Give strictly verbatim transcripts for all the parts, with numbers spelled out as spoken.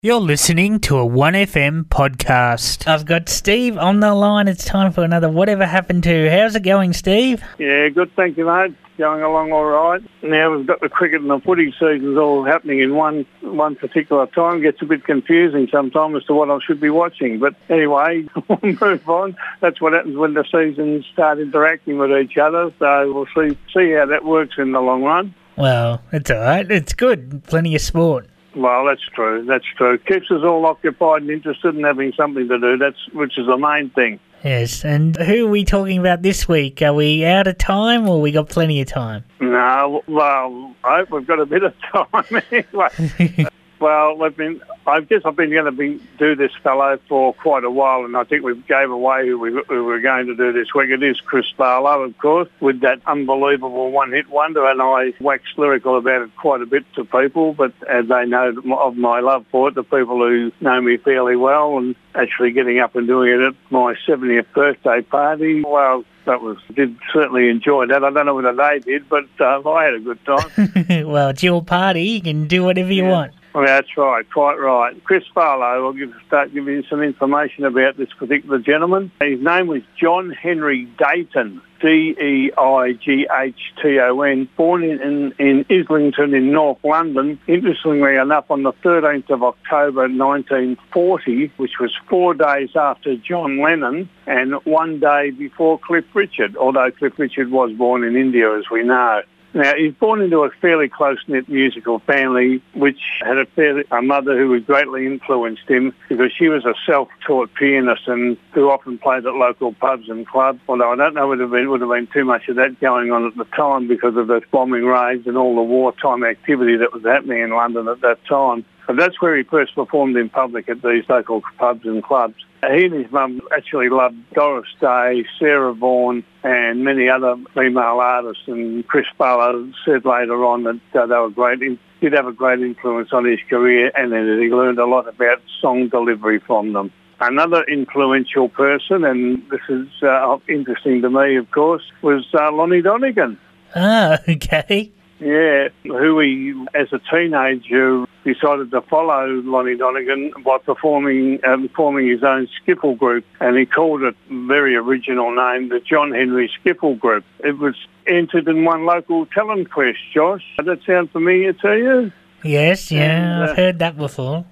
You're listening to a one F M podcast. I've got Steve on the line. It's time for another Whatever Happened To. How's it going, Steve? Yeah, good, thank you, mate. Going along all right. Now we've got the cricket and the footy seasons all happening in one one particular time. It gets a bit confusing sometimes as to what I should be watching. But anyway, we'll move on. That's what happens when the seasons start interacting with each other. So we'll see see how that works in the long run. Well, it's all right. It's good. Plenty of sport. Well, that's true. That's true. Keeps us all occupied and interested in having something to do. That's which is the main thing. Yes, and who are we talking about this week? Are we out of time or we got plenty of time? No, well, I hope we've got a bit of time anyway. Well, we've been, I guess I've been going to be, do this fellow for quite a while, and I think we gave away who we, who we were going to do this week. It is Chris Barlow, of course, with that unbelievable one-hit wonder, and I waxed lyrical about it quite a bit to people, but as they know of my love for it, the people who know me fairly well, and actually getting up and doing it at my seventieth birthday party, well, that was, did certainly enjoy that. I don't know whether they did, but uh, I had a good time. Well, it's your party. You can do whatever you yeah. want. Well, that's right, quite right. Chris Barlow, I'll give, start giving you some information about this particular gentleman. His name was John Henry Deighton, D E I G H T O N, born in, in, in Islington in North London, interestingly enough, on the thirteenth of October nineteen forty, which was four days after John Lennon and one day before Cliff Richard, although Cliff Richard was born in India, as we know. Now, he's born into a fairly close-knit musical family, which had a, fairly, a mother who was greatly influenced him because she was a self-taught pianist and who often played at local pubs and clubs, although I don't know whether there would have been too much of that going on at the time because of the bombing raids and all the wartime activity that was happening in London at that time. But that's where he first performed in public at these local pubs and clubs. He and his mum actually loved Doris Day, Sarah Vaughan and many other female artists, and Chris Barlow said later on that uh, they were great, did have a great influence on his career, and that he learned a lot about song delivery from them. Another influential person, and this is uh, interesting to me, of course, was uh, Lonnie Donegan. Ah, okay. Yeah, who he, as a teenager, decided to follow Lonnie Donegan by performing um, forming his own skiffle group, and he called it a very original name, the John Henry Skiffle Group. It was entered in one local talent quest, Josh. Does that sound familiar to you? Yes, yeah, and, uh, I've heard that before.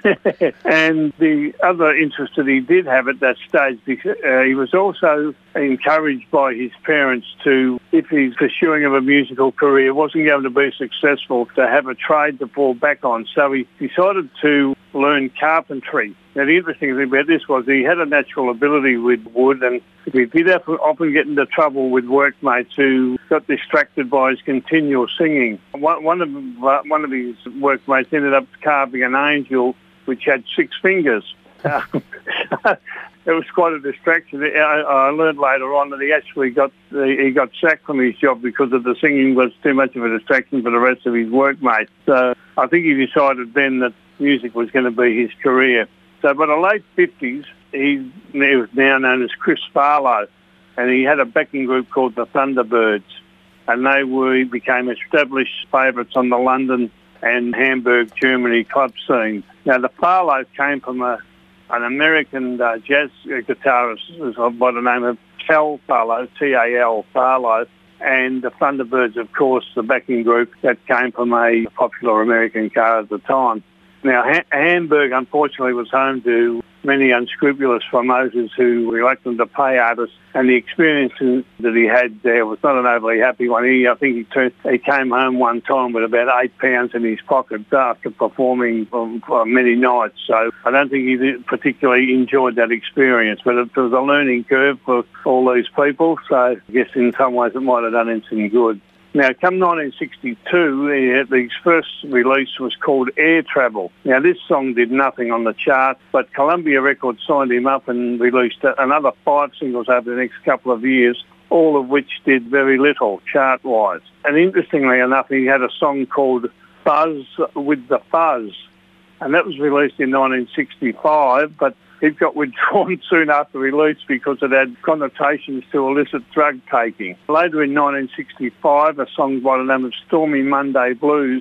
And the other interest that he did have at that stage, because, uh, he was also encouraged by his parents to, if he's pursuing of a musical career, wasn't going to be successful, to have a trade to fall back on. So he decided to learn carpentry. Now, the interesting thing about this was he had a natural ability with wood, and he did often get into trouble with workmates who got distracted by his continual singing. One of one of his workmates ended up carving an angel which had six fingers. It was quite a distraction. I, I learned later on that he actually got he got sacked from his job because of the singing was too much of a distraction for the rest of his workmates. So I think he decided then that music was going to be his career. So by the late fifties, he, he was now known as Chris Barlow, and he had a backing group called the Thunderbirds, and they were he became established favourites on the London and Hamburg, Germany club scene. Now, the Barlow came from a, an American uh, jazz guitarist by the name of Tal Barlow, T A L Barlow, and the Thunderbirds, of course, the backing group that came from a popular American car at the time. Now, ha- Hamburg, unfortunately, was home to many unscrupulous promoters who reluctant to pay artists, and the experience that he had there was not an overly happy one. He, I think he, turned, he came home one time with about eight pounds in his pocket after performing for, for many nights. So I don't think he particularly enjoyed that experience, but it was a learning curve for all these people. So I guess in some ways it might have done him some good. Now, come nineteen sixty-two, his first release was called Air Travel. Now, this song did nothing on the chart, but Columbia Records signed him up and released another five singles over the next couple of years, all of which did very little chart-wise. And interestingly enough, he had a song called Buzz with the Fuzz, and that was released in nineteen sixty-five, but it got withdrawn soon after release because it had connotations to illicit drug taking. Later in nineteen sixty-five, a song by the name of Stormy Monday Blues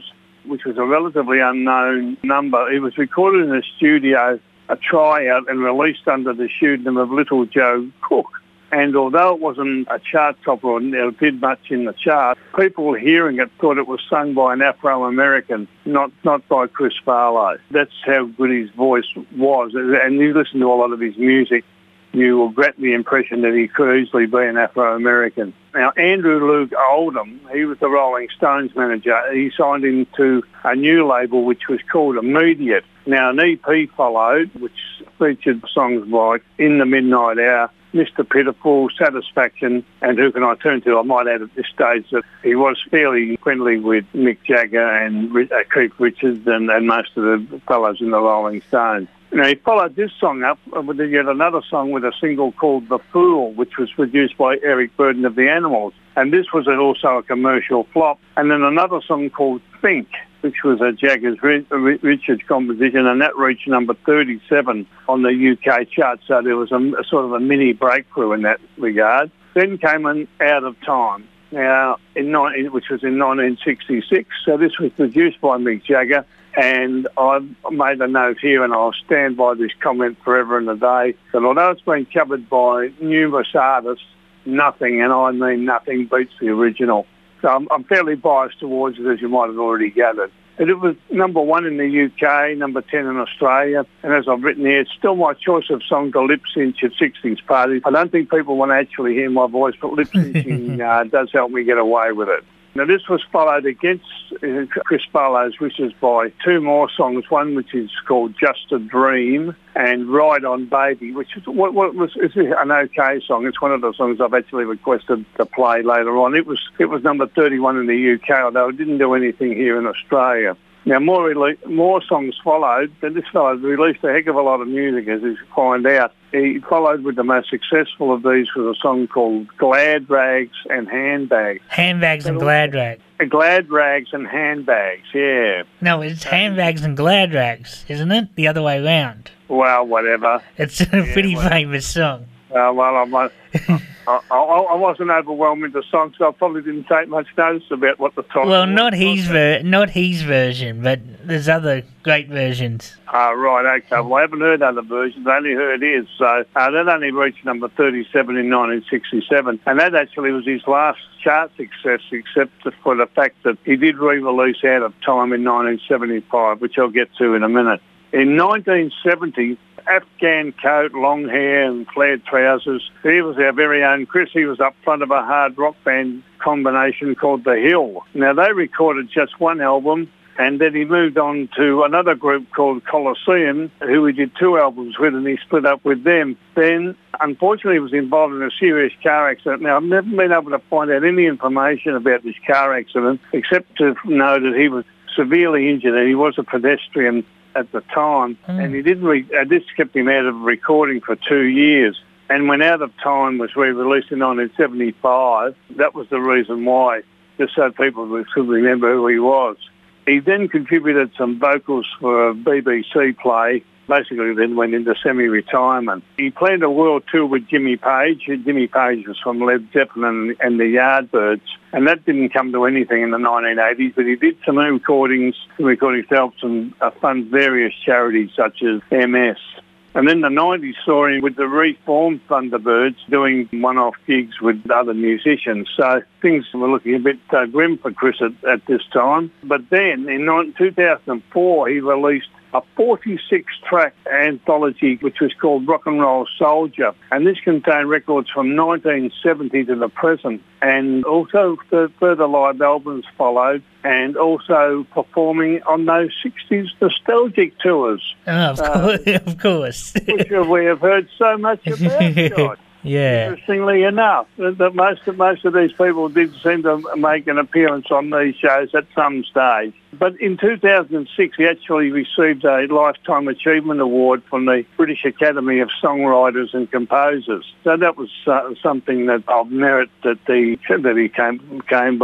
which was a relatively unknown number. It was recorded in a studio, a tryout, and released under the pseudonym of Little Joe Cook. And although it wasn't a chart topper or it did much in the chart, people hearing it thought it was sung by an Afro-American, not not by Chris Farlowe. That's how good his voice was. And you listen to a lot of his music, you will get the impression that he could easily be an Afro-American. Now, Andrew Luke Oldham, he was the Rolling Stones manager. He signed him to a new label which was called Immediate. Now, an E P followed, which featured songs like In the Midnight Hour, Mister Pitiful, Satisfaction, and Who Can I Turn To? I might add at this stage that he was fairly friendly with Mick Jagger and Keith Richards and, and most of the fellows in the Rolling Stones. Now, he followed this song up with yet another song with a single called The Fool, which was produced by Eric Burdon of the Animals. And this was also a commercial flop. And then another song called Think, which was a Jagger's Richards composition, and that reached number thirty-seven on the U K chart. So there was a, a sort of a mini breakthrough in that regard. Then came an Out of Time, now in which was in nineteen sixty-six. So this was produced by Mick Jagger, and I've made a note here, and I'll stand by this comment forever and a day, that although it's been covered by numerous artists, nothing, and I mean nothing, beats the original. So I'm, I'm fairly biased towards it, as you might have already gathered. And it was number one in the U K, number ten in Australia, and as I've written here, it's still my choice of song to lip-sync at sixties parties. I don't think people want to actually hear my voice, but lip-syncing uh, does help me get away with it. Now, this was followed against uh, Chris Farlowe's wishes by two more songs, one which is called Just a Dream and Ride On Baby, which is what, what was is an okay song. It's one of the songs I've actually requested to play later on. It was it was number thirty-one in the U K, although it didn't do anything here in Australia. Now, more rele- more songs followed, and this fellow released a heck of a lot of music, as you find out. He followed with the most successful of these with a song called Glad Rags and Handbags. Handbags and Glad Rags. Glad Rags and Handbags, yeah. No, it's Handbags and Glad Rags, isn't it? The other way round. Well, whatever. It's a yeah, pretty well, famous song. Uh, well, I'm, I, I, I wasn't overwhelmed with the song, so I probably didn't take much notice about what the title Well, was. not his ver- not his version, but there's other great versions. Ah, uh, right, okay. Well, I haven't heard other versions. I only heard his. So uh, that only reached number thirty-seven in nineteen sixty-seven. And that actually was his last chart success, except for the fact that he did re-release Out of Time in nineteen seventy-five, which I'll get to in a minute. In nineteen seventy, Afghan coat, long hair and flared trousers. He was our very own Chris. He was up front of a hard rock band combination called The Hill. Now, they recorded just one album, and then he moved on to another group called Colosseum, who he did two albums with, and he split up with them. Then, unfortunately, he was involved in a serious car accident. Now, I've never been able to find out any information about this car accident, except to know that he was severely injured, and he was a pedestrian at the time, mm. and he didn't. Re- uh, this kept him out of recording for two years. And when Out of Time was re-released in nineteen seventy-five, that was the reason why, just so people could remember who he was. He then contributed some vocals for a B B C play, basically then went into semi-retirement. He planned a world tour with Jimmy Page. Jimmy Page was from Led Zeppelin and the Yardbirds, and that didn't come to anything in the nineteen eighties, but he did some recordings, recordings to help some uh, fund various charities such as M S. And then the nineties saw him with the reformed Thunderbirds doing one-off gigs with other musicians. So things were looking a bit uh, grim for Chris at, at this time. But then in two thousand four, he released a forty-six track anthology which was called Rock and Roll Soldier, and this contained records from nineteen seventy to the present, and also further live albums followed, and also performing on those sixties nostalgic tours. Oh, of, uh, course, of course. Which we have heard so much about, George. Yeah. Interestingly enough, that most of, most of these people did seem to make an appearance on these shows at some stage. But in two thousand six, he actually received a Lifetime Achievement Award from the British Academy of Songwriters and Composers. So that was uh, something that of merit that, the, that he came, came by.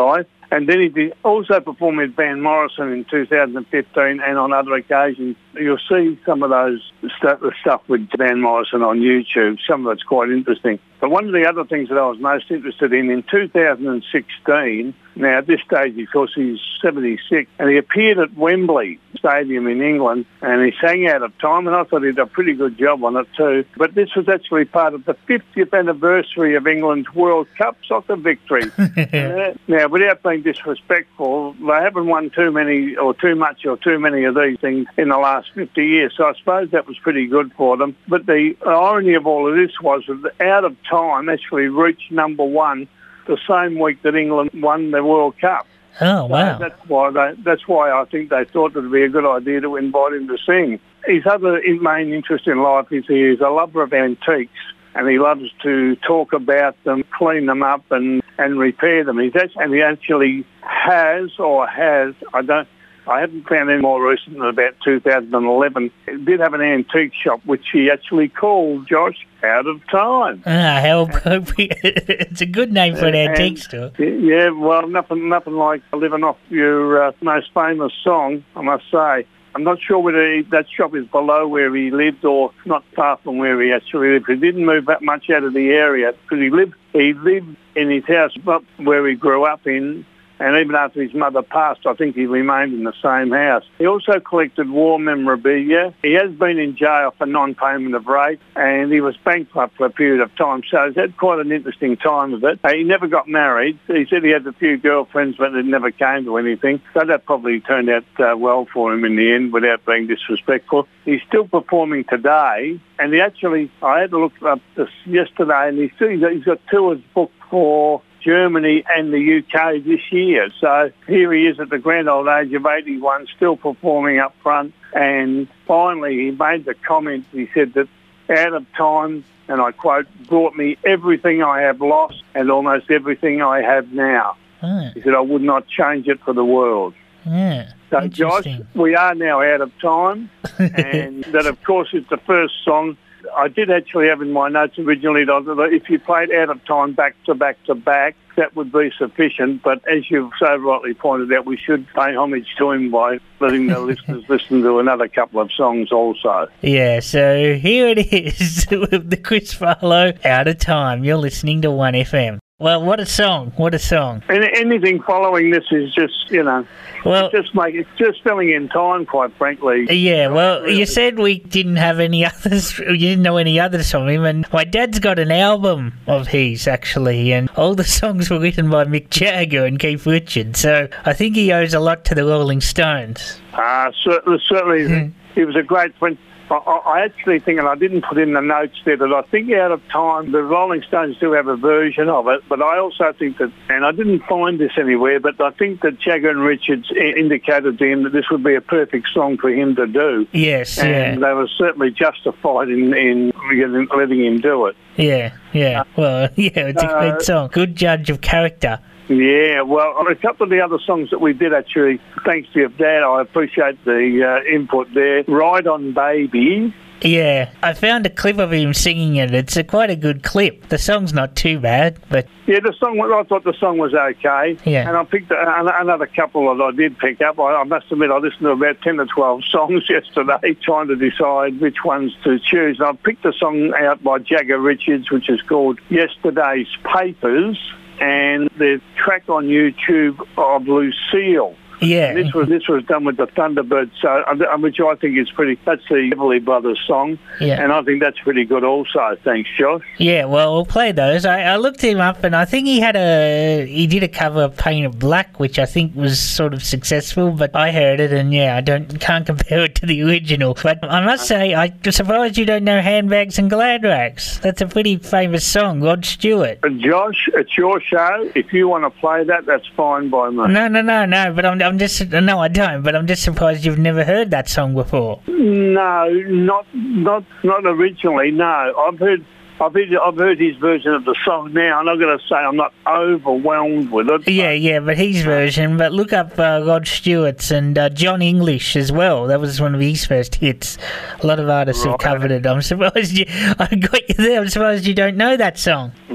And then he did also performed with Van Morrison in two thousand fifteen, and on other occasions. You'll see some of those stuff, the stuff with Van Morrison on YouTube. Some of it's quite interesting. But one of the other things that I was most interested in, in two thousand sixteen, now at this stage, of course, he's seventy-six, and he appeared at Wembley Stadium in England, and he sang Out of Time, and I thought he did a pretty good job on it too. But this was actually part of the fiftieth anniversary of England's World Cup soccer victory. uh, now, without being disrespectful, they haven't won too many or too much or too many of these things in the last fifty years, so I suppose that was pretty good for them. But the irony of all of this was that Out of Time actually reached number one the same week that England won the World Cup. Oh, wow. So that's why they, that's why I think they thought it would be a good idea to invite him to sing. His other main interest in life is he is a lover of antiques, and he loves to talk about them, clean them up and, and repair them. He's actually, and he actually has or has, I don't, I haven't found any more recent than about two thousand eleven. He did have an antique shop, which he actually called, Josh, Out of Time. Ah, how appropriate. It's a good name for an and, antique store. Yeah, well, nothing nothing like living off your uh, most famous song, I must say. I'm not sure whether he, that shop is below where he lived or not far from where he actually lived. He didn't move that much out of the area because he lived, he lived in his house up where he grew up in. And even after his mother passed, I think he remained in the same house. He also collected war memorabilia. He has been in jail for non-payment of rate, and he was bankrupt for a period of time. So he's had quite an interesting time of it. Uh, he never got married. He said he had a few girlfriends, but it never came to anything. So that probably turned out uh, well for him in the end, without being disrespectful. He's still performing today, and he actually, I had to look up this yesterday, and he's, he's got tours booked for Germany and the U K this year. So here he is at the grand old age of eighty-one, still performing up front. And finally he made the comment, he said that Out of Time, and I quote, brought me everything I have lost and almost everything I have now. Oh. He said, I would not change it for the world. Yeah. So Josh, we are now out of time. And that, of course, is the first song. I did actually have in my notes originally that if you played Out of Time back to back to back, that would be sufficient. But as you've so rightly pointed out, we should pay homage to him by letting the listeners listen to another couple of songs also. Yeah, so here it is with the Chris Farlow Out of Time. You're listening to one F M. Well, what a song! What a song! And anything following this is just, you know, well, it's just make it's just filling in time, quite frankly. Yeah, well, really. You said we didn't have any others. You didn't know any others from him, and my dad's got an album of his actually, and all the songs were written by Mick Jagger and Keith Richards. So I think he owes a lot to the Rolling Stones. Ah, uh, certainly, certainly, he was a great friend. I, I actually think, and I didn't put in the notes there, that I think Out of Time, the Rolling Stones do have a version of it, but I also think that, and I didn't find this anywhere, but I think that Jagger and Richards indicated to him that this would be a perfect song for him to do. Yes, and yeah. they were certainly justified in, in letting him do it. Yeah, yeah. Well, yeah, it's a great uh, song. Good judge of character. Yeah, well, on a couple of the other songs that we did, actually, thanks to your dad, I appreciate the uh, input there. Ride On Baby. Yeah, I found a clip of him singing it. It's a, quite a good clip. The song's not too bad, but... Yeah, the song, I thought the song was okay. Yeah. And I picked another couple that I did pick up. I, I must admit, I listened to about ten or twelve songs yesterday trying to decide which ones to choose. And I picked a song out by Jagger Richards, which is called Yesterday's Papers, and the track on YouTube of Lucille. Yeah. And this was this was done with the Thunderbirds, so which I think is pretty. That's the Everly Brothers song, yeah. And I think that's pretty good also. Thanks, Josh. Yeah, well, we'll play those. I, I looked him up, and I think he had a he did a cover of Painted Black, which I think was sort of successful. But I heard it, and yeah, I don't can't compare it to the original. But I must say, I'm surprised you don't know Handbags and Glad Rags. That's a pretty famous song, Rod Stewart. But Josh, it's your show. If you want to play that, that's fine by me. No, no, no, no. But I'm. I'm just no, I don't. But I'm just surprised you've never heard that song before. No, not not not originally. No, I've heard. I've heard, I've heard his version of the song now, and I've got to say I'm not overwhelmed with it. Yeah, yeah, but his version. But look up uh, Rod Stewart's and uh, John English as well. That was one of his first hits. A lot of artists right. have covered it. I'm surprised you. I got you there. I'm surprised you don't know that song.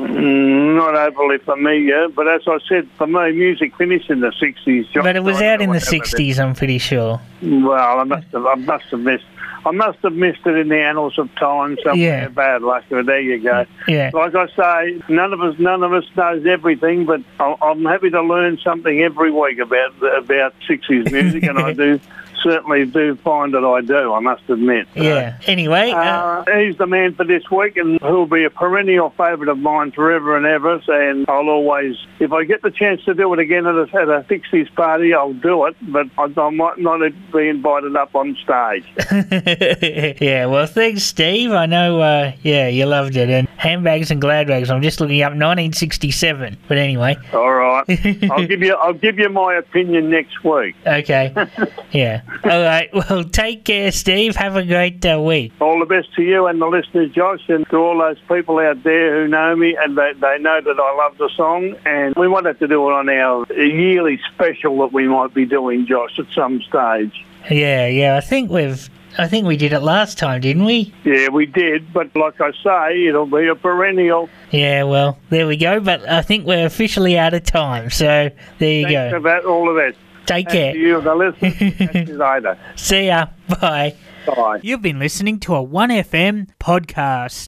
Mm, not overly familiar, but as I said, for me, music finished in the sixties. But it was I out don't in know the what happened sixties, I'm pretty sure. then. Well, I must have, I must have missed, I must have missed it in the annals of time somewhere. Yeah. Bad luck, but there you go. Yeah. Like I say, none of us, none of us knows everything, but I- I'm happy to learn something every week about about sixties music, and I do. Certainly do find that I do, I must admit. Yeah. Anyway, uh, Uh, he's the man for this week, and he'll be a perennial favourite of mine forever and ever. And I'll always, if I get the chance to do it again at a, at a sixties party, I'll do it. But I, I might not be invited up on stage. yeah, well, thanks, Steve. I know, uh, yeah, you loved it. And Handbags and Gladbags, I'm just looking up nineteen sixty-seven. But anyway. All right, I'll give you, I'll give you my opinion next week. Okay. Yeah. All right. Well, take care, Steve. Have a great uh, week. All the best to you and the listeners, Josh, and to all those people out there who know me and they, they know that I love the song. And we might have to do it on our yearly special that we might be doing, Josh, at some stage. Yeah, yeah. I think we've. I think we did it last time, didn't we? Yeah, we did, but like I say, it'll be a perennial. Yeah, well, there we go. But I think we're officially out of time. So there you Thanks go. for that, all of that. Take Thanks care. to you, the listeners. Catch you later. See ya. Bye. Bye. You've been listening to a one F M podcast.